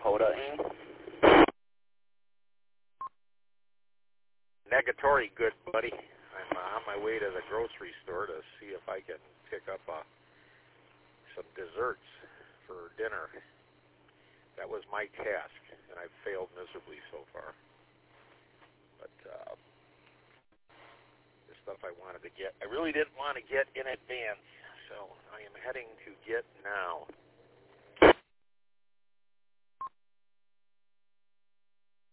Dakota. Negatory, good buddy. I'm on my way to the grocery store to see if I can pick up some desserts for dinner. That was my task, and I've failed miserably so far. But the stuff I wanted to get, I really didn't want to get in advance, so I am heading to get now.